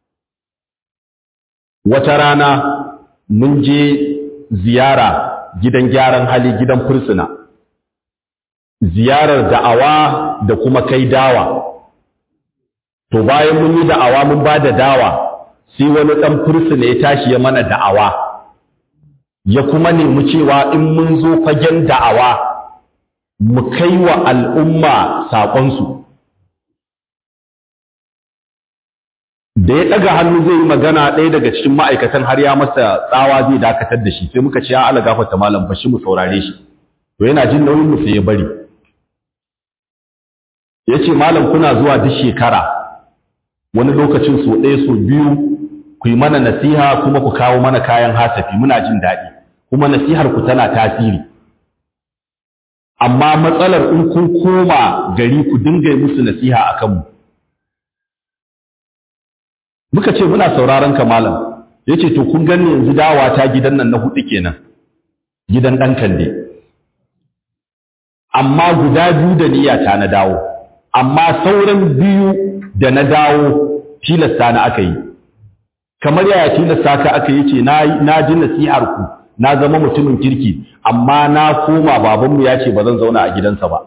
A: Wata rana mun je ziyara gidan gyaran hali, gidan fursuna, ziyarar da'awa da kuma kai dawa. To bayan mun yi da'awa mun ba da dawa, sai wani ɗan fursuna ya tashi ya mana da'awa, ya kuma nemi cewa in mun zo fagen da'awa mu kai wa al'umma saƙonsu. Da ya ɗaga hannu zai yi magana, ɗaya daga cikin ma'aikatan har ya masa tsawa zai dakatar da shi, sai muka ce ya ala gafarta malam, bashi mu saurare shi. To yana jin nauyin mu sai ya bari. Ya ce malam, kuna zuwa duk shekara, wani lokacin so ɗaya so biyu ku yi mana nasiha kuma ku kawo mana kayan hasafi, muna jin daɗi, kuma nasihar ku tana tasiri. Amma matsalar in kun koma gari ku dinga yi musu nasiha a kanmu. Muka ce muna sauraron ka malam. Ya ce to kun gani yanzu dawa ta gidan nan na hudu kenan, gidan ɗan Kande. Amma guda biyu da niyyata na dawo, amma sauran biyu da na dawo tilasta na aka yi. Kamar yaya tilasta ka aka yi ce na ji nasihar ku, na zama mutumin kirki, amma na koma babanmu ya ce ba zan zauna a gidansa ba.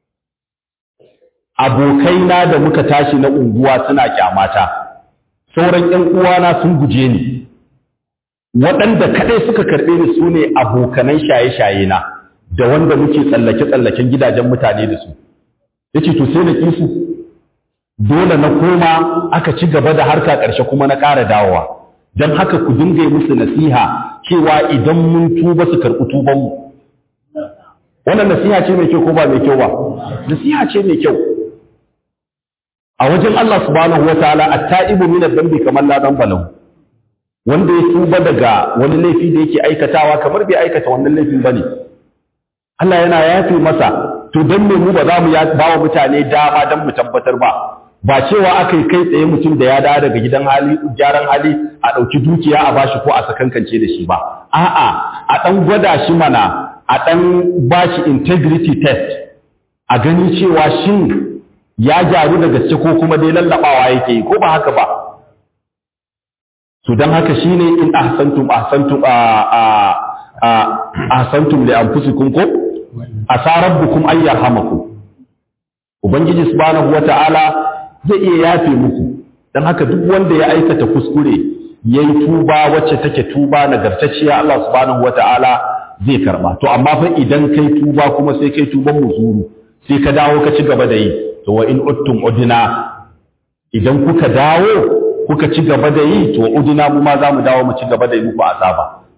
A: Abokaina da muka tashi na unguwa suna kyamata, sauran ‘yan uwana sun guje ni, waɗanda kaɗai suka karɓe ni su ne abokanan shaye-shaye na, da wanda muke tsallake-tsallaken gidajen mutane da su. Ya ce to sai na ƙi su. Dole na koma aka ci gaba da harka ƙarshe kuma na ƙara dawowa. Don haka ku dinga musu nasiha cewa idan mun tuba su karɓi tubanmu. Wannan nasiha ce mai kyau ko ba mai kyau ba? Nasiha ce mai kyau. A wajen Allah subhanahu wa ta'ala at-ta'ibu min ad-dambi kamar la dhanba lahu. Wanda ya tuba daga wani laifi da yake aikatawa kamar bai aikata wannan laifin bane. Allah yana yafe masa. To dan me mu ba za mu ba wa mutane dama dan mu tabbatar ba. Ba cewa aka yi kai tsaye mutum da ya dawo daga gidan hali gyaran hali a ɗauki dukiya a bashi ko a sakankance da shi ba. A'a, a ɗan gwada shi mana, a ɗan bashi integrity test, a gani cewa shin ya gyaru da gaske ko kuma dai lallaɓawa yake yi ko ba haka ba. To don haka shine in ahsantum ahsantum a a ahsantum li anfusikum ko asa rabbukum an yarhamakum. Ubangiji subhanahu wata'ala zai iya yafe muku. Dan haka duk wanda ya aikata kuskure yayi tuba wacce take tuba nagartacciya, Allah subhanahu wata'ala zai karba. To amma fa idan kai tuba kuma sai kai tuban muzuru, sai ka dawo ka ci gaba da yi, to wa in uttum udina, idan kuka dawo kuka ci gaba da yi to udina mu ma za mu dawo mu ci gaba da yi muku azaba.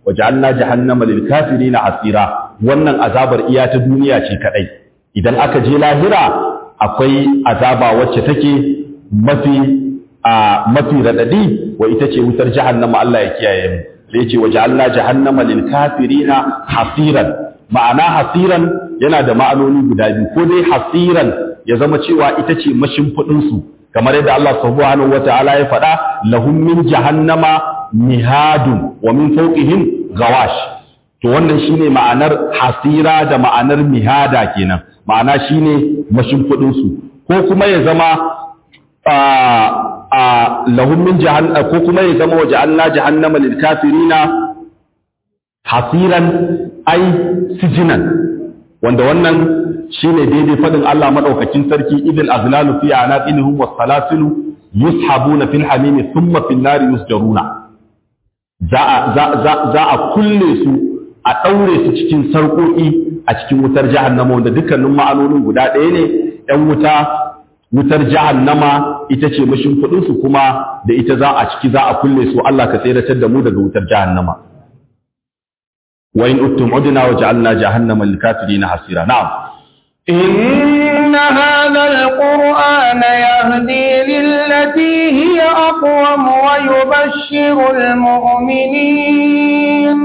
A: waja'alna jahannama lil kafirina hasira wannan azabar iya ta duniya ce kadai idan aka je lahira akwai azaba wacce take mafi a mafi radadi wa ita ce wutar jahannama Allah ya kiyaye mu sai ya ce waja'alna jahannama lil kafirina hasiran ma'ana hasiran yana da ma'anoni guda biyu ko dai hasiran ya zama cewa ita ce mashimfidin su kamar yadda Allah subhanahu wataala ya faɗa lahum min jahannama mihadun wa min fawqihim gawash to wannan shine ma'anar hasira da ma'anar mihada kenan ma'ana shine mashimfidin su ko kuma ya zama a a lahum min jahannama ko kuma ya zama waja'alna jahannama lil kafirina hasiran ai sijinan wanda wannan shine daidai fadin Allah madaukakin sarki idil aghlalu fi anaqinihim was salasilu yushabuna fil hamimi thumma fil nari yusjaruna za za za a kulle su a daure su cikin sarkoki a cikin wutar jahannama wanda dukkanin ma'anonin guda ɗaya ne ɗan wuta wutar jahannama ita ce mashimfidin su kuma da ita za a ciki za a kulle su Allah ka tseratar da mu daga wutar jahannama wa in uttum udna wa ja'alna jahannama lil kafirin hasira na'am
B: إن هذا القرآن يهدي للتي هي أقوم ويبشر المؤمنين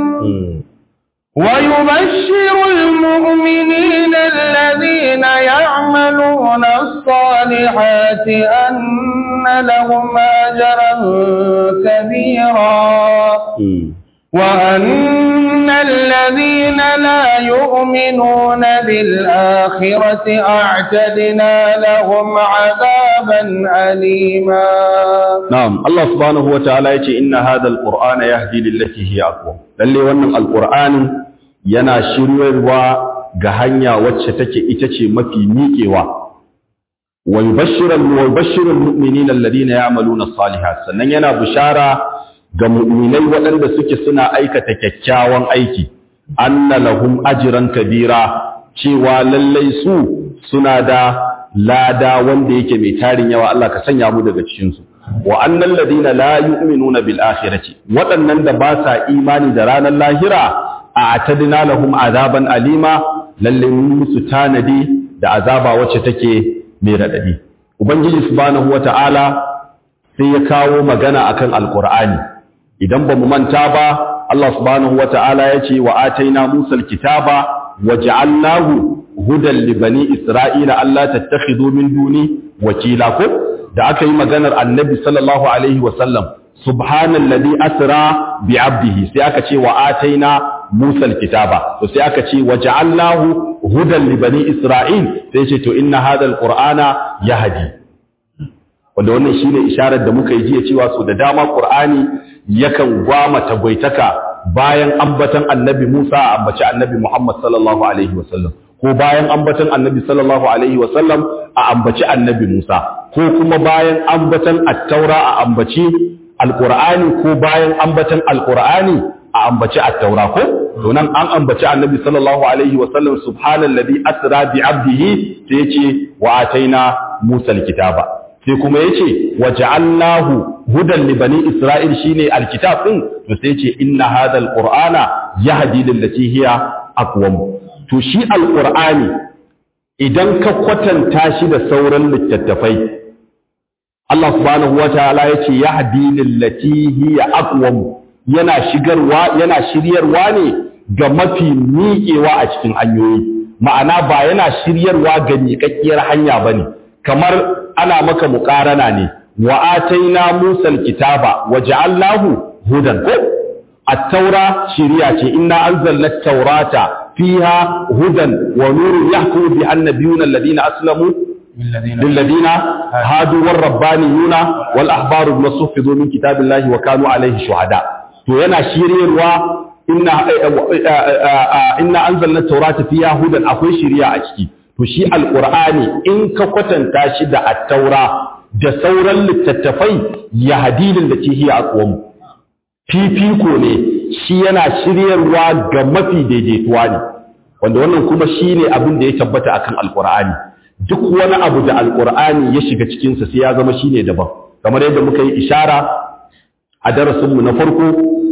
B: ويبشر المؤمنين الذين يعملون الصالحات أن لهم أجرا كبيرا وأن الذين لا يؤمنون بالآخرة أعتدنا لهم عذابا أليما
A: نعم الله سبحانه وتعالى يقول إن هذا القرآن يهدي للتي هي أقوم للي وأن القرآن ينا شريروا غهنيا وتشتك إتشي مفي ميكيوا ويبشر ويبشر المؤمنين الذين يعملون الصالحات سنن ينا بشارة ga mu'minai waɗanda suke suna aikata kyakkyawan aiki anna lahum ajran kabira cewa lallai su suna da lada wanda yake mai tarin yawa Allah ka sanya mu daga cikin su wa annal ladina la yu'minuna bil akhirati waɗannan da ba sa imani da ranar lahira a'tadna lahum azaban alima lallai mun musu tanadi da azaba wacce take mai radadi ubangiji subhanahu wata'ala sai ya kawo magana akan alqur'ani idan ba mu manta ba Allah subhanahu wata'ala ya ce wa ataina Musa alkitaba wa ja'alnahu hudan li bani Isra'ila alla tattakhidhu min duni wakila ko da aka yi maganar Annabi sallallahu alaihi wa sallam subhanalladhi asra bi 'abdihi sai aka ce wa ataina Musa alkitaba to sai aka ce wa ja'alnahu hudan li bani Isra'il sai ce to inna hadha alqur'ana yahdi wanda wannan shine isharar da muka yi jiya cewa so da dama Qur'ani yakan gwama tagwaitaka bayan ambatan annabi Musa a ambaci annabi Muhammad sallallahu alaihi wasallam ko bayan ambatan annabi sallallahu alaihi wasallam a ambaci annabi Musa ko kuma bayan ambatan at-taura a ambaci al-Qur'ani ko bayan ambatan al-Qur'ani a ambaci at-taura ko to nan an ambaci annabi sallallahu alaihi wasallam subhanalladhi asra bi 'abdihi sai yace wa ataina Musa al-kitaba sai kuma yace waja'alnahu hudan li bani isra'il shine alkitab din to sai yace inna hadha alqur'ana yahdi lillati hiya aqwam to shi alqur'ani idan ka kwatanta shi da sauran littattafai Allah subhanahu wataala yace yahdi lillati hiya aqwam yana shigarwa yana shiryarwa ne ga mafi miƙewa a cikin hanyoyi ma'ana ba yana shiryarwa ga miƙaƙƙiyar hanya bane kamar ana maka muƙarana ne wa ataina musal kitaba waja'alnahu hudan ko at-taura shiriya ce inna anzalna at-taurata fiha hudan wa nurun yahkumu bi annabiyuna alladhina aslamu lil ladina hadu war rabbaniyuna wal ahbaru bima sufidu min kitabillahi wa kanu alayhi shuhada to yana shiryarwa inna inna anzalna at-taurata fiha hudan akwai shiriya a ciki to shi alqur'ani in ka kwatanta shi da at-taura da sauran littattafai ya hadilin da ce hiya aqwam fifiko ne shi yana shiryarwa ga mafi daidaituwa ne wanda wannan kuma shine abin da ya tabbata akan alqur'ani duk wani abu da alqur'ani ya shiga cikin sa sai ya zama shine daban kamar yadda muka yi ishara a darasin mu na farko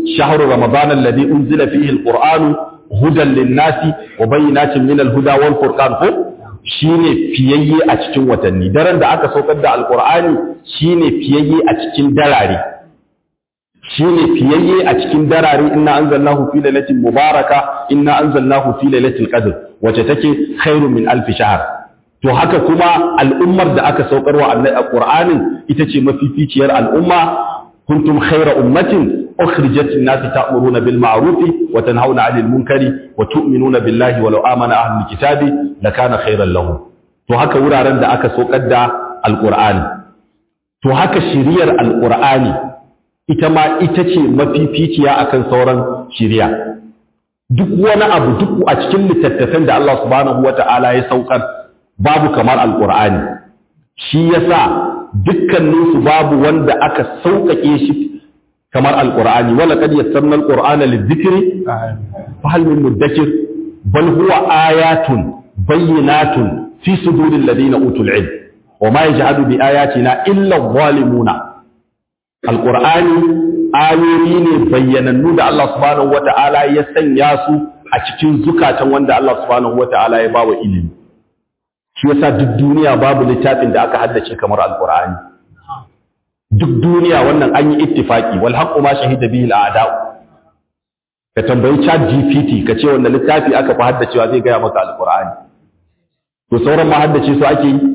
A: shahru ramadan alladhi unzila fihi alqur'anu hudan lin-nasi wa bayyinatin min al-huda wal furqan ko shine fiyayye a cikin watanni. Daren da aka saukar da alqur'ani shine fiyayye a cikin darare shine fiyayye a cikin darare inna anzalnahu fi lailatin mubaraka inna anzalnahu fi lailatul qadr wace take khairu min alf shahr. To haka kuma al'ummar da aka saukarwa alqur'anin ita ce mafificiyar al'umma. kuntum khayra ummatin ukhrijat lin-nasi ta'muruna bil ma'ruf wa tanhauna 'anil munkari wa tu'minuna billahi wa law amana ahlul kitabi lakana khayran lahum. To haka wuraren da aka saukar da alqur'ani, to haka shiriyar alqur'ani ita ma ita ce mafificiya akan sauran shiriya. Duk wani abu duk a cikin littattafan da Allah subhanahu wata'ala ya saukar babu kamar alqur'ani. Shi yasa dukkaninsu babu wanda aka sauƙaƙe shi kamar alqur'ani. Wala qad yassarna alqur'ana lidhikri fa hal min mudakkir bal huwa ayatun bayyinatun fi suduril ladina utul ilm wa ma yajhadu bi ayatina illa adh-dhalimuna. Alqur'ani ayoyi ne bayyanannu da Allah subhanahu wata'ala ya sanya su a cikin zukatan wanda Allah subhanahu wata'ala ya bawa ilimi. Shi yasa duk duniya babu littafin da aka haddace kamar alqur'ani. Duk duniya wannan an yi ittifaki wal haqqu ma shahida bihi al-a'da'u. Ka tambayi Chat G P T ka ce wannan littafi aka fi haddacewa zai gaya maka alqur'ani. To sauran ma haddace su ake yi.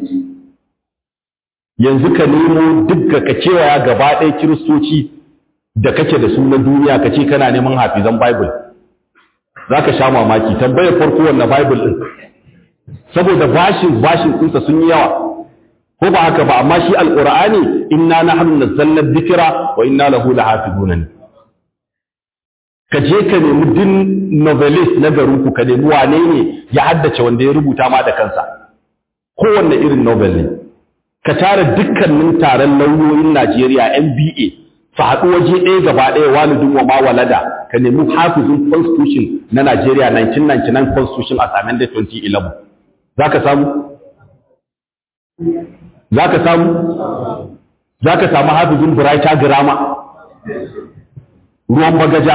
A: Yanzu ka nemo dukka ka kewaya gaba ɗaya kiristoci da kake da su na duniya ka ce kana neman hafizan Bible. Za ka sha mamaki tambayar farko wannan Bible ɗin. Saboda bashin bashin kunsa sun yi yawa ko ba haka ba, amma shi alqur'ani inna nahnu nazzalna dhikra wa inna lahu lahafizun. Ka je ka nemi din novelist na garin ku ka nemi wane ne ya haddace wanda ya rubuta ma da kansa kowanne irin novel ne. Ka tara dukkanin taron lauyoyin Najeriya N B A su haɗu waje ɗaya gaba ɗaya walidin wa ma walada ka nemi hafizin constitution na Najeriya nineteen ninety-nine constitution as amended twenty eleven. Za ka samu? Za ka samu? Za ka samu hafizin Buraita Girama, ruwan bagaja,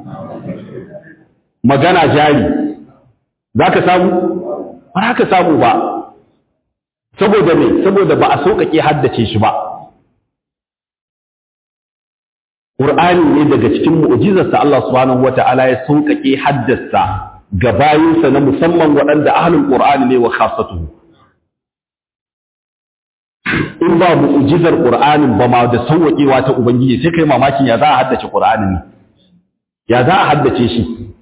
A: magana jari, za ka samu? Ba za ka samu ba. Saboda me? Saboda ba a sauƙaƙe haddace shi ba. Ƙur'ani ne daga cikin mu'jizarsa Allah subhanahu wata'ala ya sauƙaƙe haddasa ga bayinsa na musamman waɗanda ahlul Qur'ani ne wa khassatuhu. In ba mu'jizar Qur'anin ba ma da sauƙewa ta Ubangiji sai kai mamakin ya za a haddace Qur'anin ne. Ya za a haddace shi?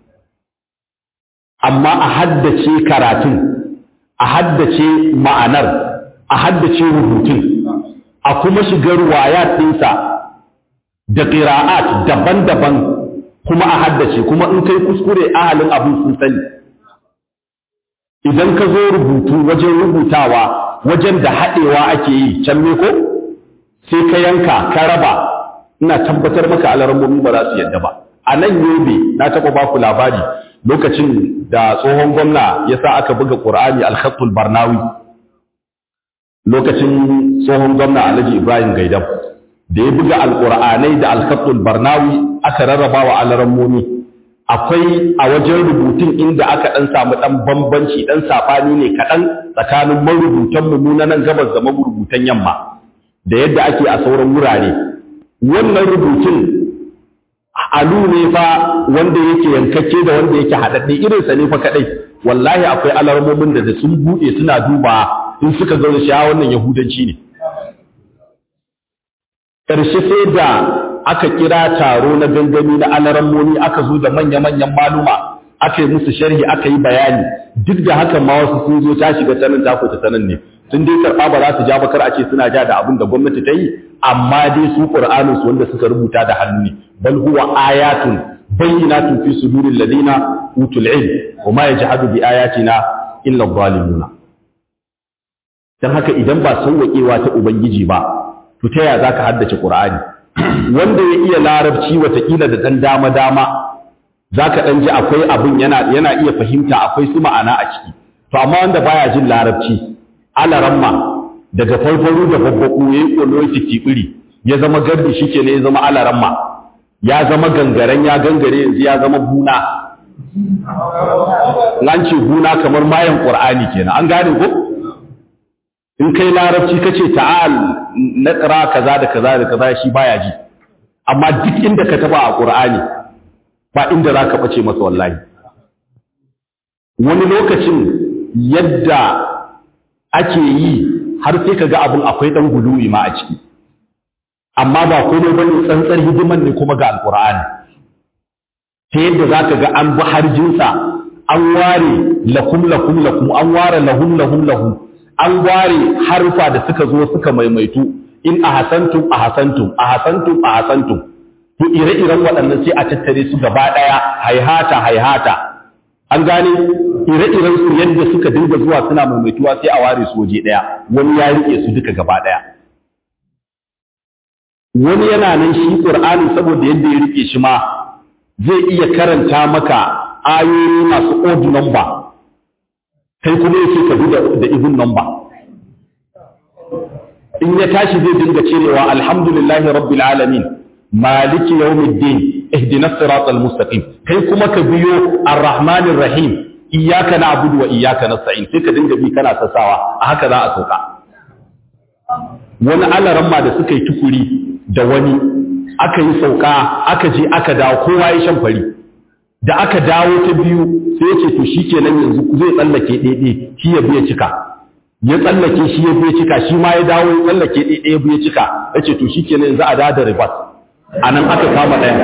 A: Amma a haddace karatun, a haddace ma'anar, a haddace rubutun, a kuma shigar wayat ɗinsa da qira'at daban-daban kuma a haddace, kuma in kai kuskure ahalin abin sun sani. Idan ka zo rubutu wajen rubutawa wajen da haɗewa ake yi can me ko sai ka yanka ka raba, ina tabbatar maka alarammomi ba za su yadda ba. A nan Yobe na taɓa ba ku labari lokacin da tsohon gwamna ya sa aka buga Qur'ani al-Khattul Barnawi, lokacin tsohon gwamna Alhaji Ibrahim Gaidam da ya buga alƙur'anai da alkhattul barnawi aka rarraba wa alarammomi. Akwai a wajen rubutun inda aka ɗan samu ɗan bambanci ɗan saɓani ne kaɗan tsakanin marubutan mu na nan gabas da marubutan yamma da yadda ake a sauran wurare. Wannan rubutun alu ne fa wanda yake yankakke da wanda yake haɗaɗɗe irinsa ne fa kaɗai. Wallahi akwai alarammomin da da sun buɗe suna duba in suka zo da shi wannan yahudanci ne. Ƙarshe sai da aka kira taro na gangami na alarammomi aka zo da manya-manyan maluma aka yi musu sharhi aka yi bayani, duk da hakan ma wasu sun zo ta shiga tanan ta ko ta tanan ne sun dai karɓa ba za su ja bakar a ce suna ja da abin da gwamnati ta yi, amma dai su Qur'anin su wanda suka rubuta da hannu ne. Bal huwa ayatun bayyinatun fi suduril ladina utul ilm wa ma yajhadu bi ayatina illa adh-dhalimuna. Dan haka idan ba sauwaƙewa ta ubangiji ba to ta yaya zaka haddace Qur'ani? Wanda ya iya larabci watakila da dan dama dama zaka dan ji akwai abin yana yana iya fahimta akwai su ma'ana a ciki. To amma wanda baya jin larabci alaramma daga farfaru da babbaku yayi kollo titibiri ya zama gardi shike ne ya zama alaramma ya zama gangaren ya gangare yanzu ya zama buna. Nan ce buna kamar mayan Qur'ani kenan, an gane ko? In kai larabci kace ta'al na qira kaza da kaza da kaza shi baya ji, amma duk inda ka taba a Qur'ani ba inda zaka bace masa wallahi. Wani lokacin yadda ake yi har sai kaga abun akwai dan guluwi ma a ciki, amma ba komai bane tsantsar hidiman ne kuma ga Al-Qur'ani. Ta yadda za ka ga an bi harjinsa, an ware lakum lakum lakum, an ware lahum lahum lahum, an ware harfa da suka zo suka maimaitu, in a hasantum a hasantum a hasantum a hasantum. To ire-iren waɗannan sai a tattare su gaba ɗaya haihata haihata. An gane ire-iren su yadda suka dinga zuwa suna maimaituwa sai a ware su waje ɗaya, wani ya riƙe su duka gaba ɗaya. Wani yana nan shi Ƙur'ani saboda yadda ya riƙe shi ma zai iya karanta maka ayoyi masu odd number, kai kuma yake ka bi da even number. In ya tashi zai dinga cirewa alhamdulillahi rabbil alamin maliki yawmiddin ihdinas siratal mustaqim, kai kuma ka biyo arrahmanir rahim iyyaka na'budu wa iyyaka nasta'in, sai ka dinga bi kana sassawa, a haka za a sauka. Wani alaramma da suka yi tukuri da wani aka yi sauka aka je aka dawo kowa ya shan fari, da aka dawo ta biyu sai ya ce to shi kenan yanzu zai tsallake ɗaiɗe shi ya biya cika, ya tsallake shi ya biya cika, shi ma ya dawo ya tsallake ɗaiɗe ya biya cika, ya ce to shi kenan yanzu a dawo da ribas. A nan aka kama ɗayan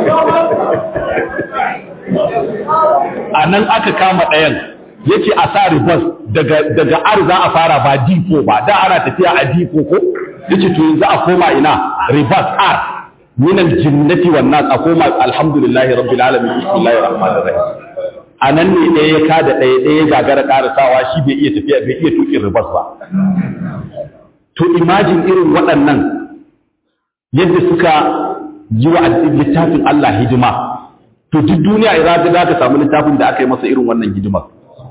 A: a nan aka kama ɗayan ya ce a sa ribas daga ar za a fara ba difo ba, da ana tafiya a difo ko ya ce to yanzu a koma ina ribas ar min aljinnati wan nas, akoma alhamdulillahi rabbil alamin bismillahir rahmanir rahim. Anan ne ɗaya ya kada ɗaya ɗaya gagara karasawa shi bai iya tafiya bai iya tukin ribas ba. To imagine irin waɗannan yadda suka yi wa littafin Allah hidima, to duk duniya idan za ka samu littafin da aka yi masa irin wannan hidimar.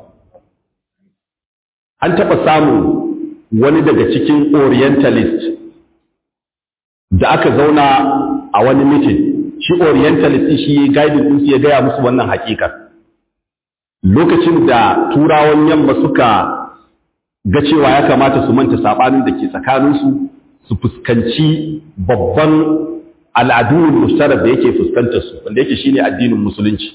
A: An taɓa samun wani daga cikin orientalist da aka zauna a wani mitin, shi orientalist shi guiding din su ya gaya musu wannan hakikar. Lokacin da turawan yamma suka ga cewa ya kamata su manta sabanin da ke tsakaninsu, su fuskanci babban al'adun mushtarak da yake fuskantar su, wanda yake shine addinin musulunci.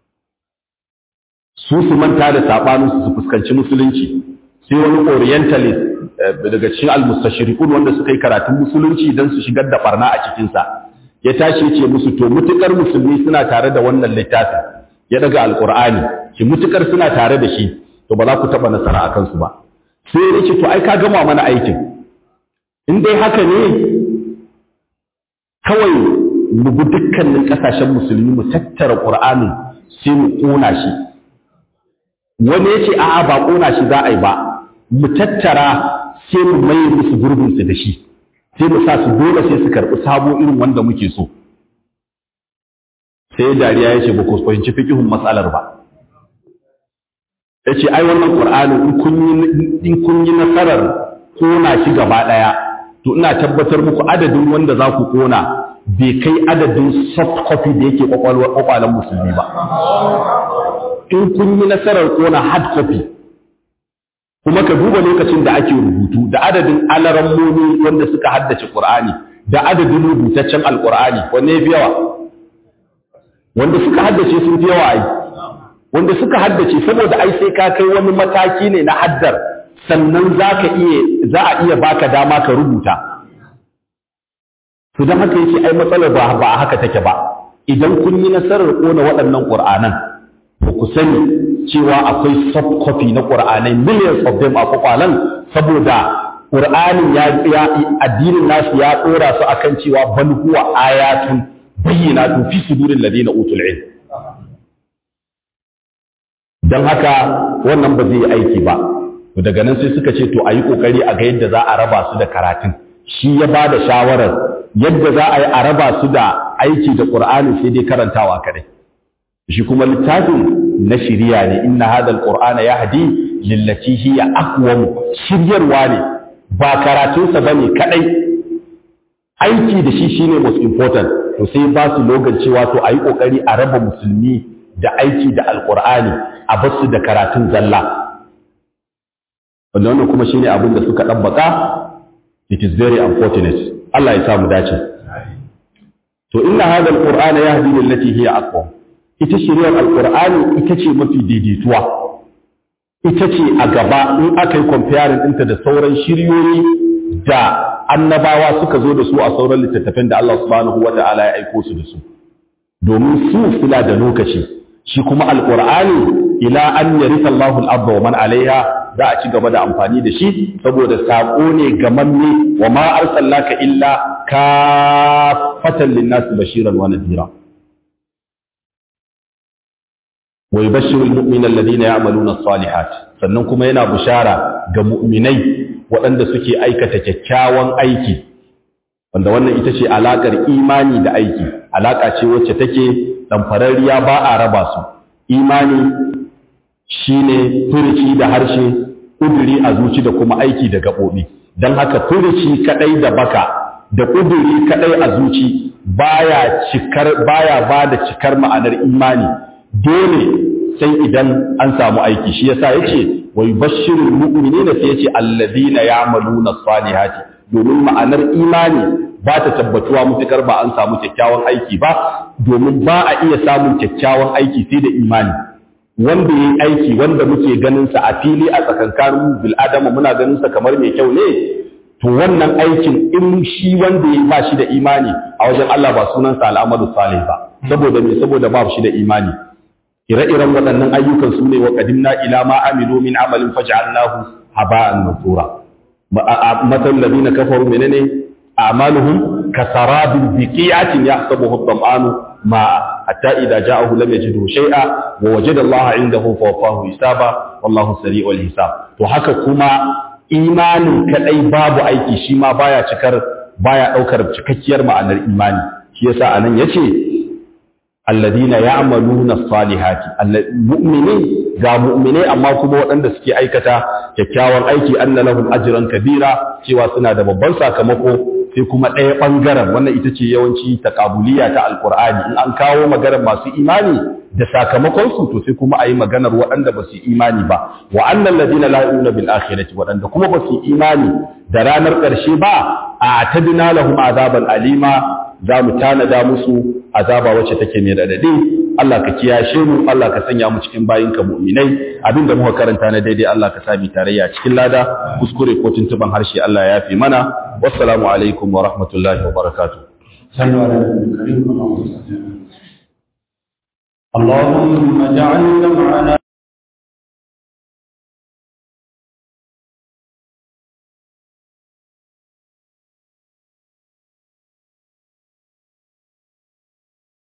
A: Su su manta da sabaninsu su fuskanci musulunci, sai wani orientalist daga cikin al-mustashriqun wanda suka yi karatun musulunci dan su shigar da barna a cikin sa, ya tashi yace musu to mutukar musulmi suna tare da wannan littafin, ya daga alqur'ani ki mutukar suna tare da shi to ba za ku taba nasara akan su ba. Sai yace to ai ka gama mana aikin, in dai haka ne kawai mu bi dukkanin kasashen musulmi mu tattara qur'anin sai mu kona shi. Wani yace a'a ba kona shi za a yi ba, mu tattara sai mu mai musu gurbinsu da shi, sai mu sa su dole sai su karɓi sabo irin wanda muke so. Sai dariya ya ce ba ku fahimci fiqhun matsalar ba. Ya ce ai wannan Qur'ani in kun yi nasarar kona shi gaba ɗaya, to ina tabbatar muku adadin wanda za ku kona bai kai adadin soft copy da yake kwakwalen musulmi ba. In kun yi nasarar kona hard copy, kuma ka duba lokacin da ake rubutu da adadin alarammomi wanda suka haddace Qur'ani da adadin rubutaccen Al-Qur'ani, wanne ya fi yawa? Wanda suka haddace sun fi yawa ai. Wanda suka haddace saboda ai sai ka kai wani mataki ne na haddar sannan zaka iya za a iya baka dama ka rubuta. To dan haka yake ai matsalar ba ba haka take ba. Idan kun yi nasarar kona waɗannan Qur'anan, ku sani cewa akwai soft copy na Qur'anai millions of them a kwakwalan, saboda Qur'anin ya ya addinin nasu ya dora su akan cewa bal huwa ayatun bayyinatun fi suduril ladina utul ilm. Dan haka wannan ba zai yi aiki ba. To daga nan sai suka ce to ayi kokari a ga yadda za a raba su da karatun. Shi ya bada shawarar yadda za a yi a raba su da aiki da Qur'ani sai dai karantawa kadai. Shi kuma littafin na shiriya ne, inna hadal qur'ana yahdi lillati hiya aqwam, shiryarwa ne ba karatunsa bane kadai, aiki da shi shine most important. to sai ba su logan cewa to ayi kokari a raba musulmi da aiki da alqur'ani a basu da karatun zalla wanda wannan kuma shine abin da suka dabbaka. It is very unfortunate. Allah ya sa mu dace. To inna hadha alqur'ana yahdi lillati hiya aqwam. Ita shiriyar alqur'ani ita ce mafi daidaituwa. Ita ce a gaba in aka yi comparing ɗinta da sauran shiriyoyi da annabawa suka zo da su a sauran littattafan da Allah subhanahu wa ta'ala ya aiko su da su. Domin su suna da lokaci. Shi kuma alqur'ani ila an yarisa Allahu al-ardha wa man 'alayha za a ci gaba da amfani da shi saboda saƙo ne gamamme wa ma arsalnaka illa kafatan lin-nas bashiran wa nadhira wa yubashshirul mu'minina alladhina ya'maluna as-salihat sannan kuma yana bushara ga mu'minai waɗanda suke aikata kyakkyawan aiki wanda wannan ita ce alakar imani da aiki alaka ce wacce take damfararriya ba a raba su. Imani shine furuci da harshe, ƙuduri a zuci da kuma aiki da gaɓoɓi. Don haka furuci kaɗai da baka da ƙuduri kaɗai a zuci baya cikar baya ba da cikar ma'anar imani. Dole sai idan an samu aiki. Shi yasa yace wa yubashshirul mu'minina sai yace allazina ya'maluna as-salihati. Domin ma'anar imani ba ta tabbatuwa mutukar ba an samu kyakkyawan aiki ba, domin ba a iya samun kyakkyawan aiki sai da imani. Wanda ya yi aiki wanda muke ganinsa a fili a tsakankanin bil'adama muna ganinsa kamar mai kyau ne, to wannan aikin in shi wanda ya ba shi da imani a wajen Allah ba sunansa al'amalu salih ba, saboda me saboda ba shi da imani. Ire-iren waɗannan ayyukan su ne wa qadimna ila ma amilu min amalin faj'alnahu haba'an mansura. Matal ladina kafaru menene a'maluhum kasarabin biqi'atin yahsabuhu ad-dam'anu ma hatta idza ja'ahu lam yajidhu shay'a wa wajada Allah 'indahu fawaffahu hisaba wallahu sari'ul hisab. To haka kuma imanin kadai babu aiki shi ma baya cikar baya daukar cikakkiyar ma'anar imani. Shi yasa anan yace alladina ya'maluna as-salihati mu'minin ga mu'mine amma kuma waɗanda suke aikata kyakkyawan aiki anna lahum ajran kabira cewa suna da babban sakamako. Sai kuma ɗaya ɓangaren wannan ita ce yawanci taqabuliya ta alqur'ani in an kawo maganar masu imani da sakamakon su to sai kuma ayi maganar waɗanda ba su imani ba wa annal ladina la yu'minu bil akhirati waɗanda kuma ba su imani da ranar ƙarshe ba a'tadna lahum azaban alima za mu tanada musu azaba wacce take mai radadi. Allah ka kiyashe mu, Allah ka sanya mu cikin bayinka mu'minai. Abinda muka karanta na daidai Allah ka sami tarayya cikin lada, kuskure ko tuntuban harshe Allah ya yafe mana. Wassalamu alaikum wa rahmatullahi wa barakatuh.
B: اللهم اجعل جمعنا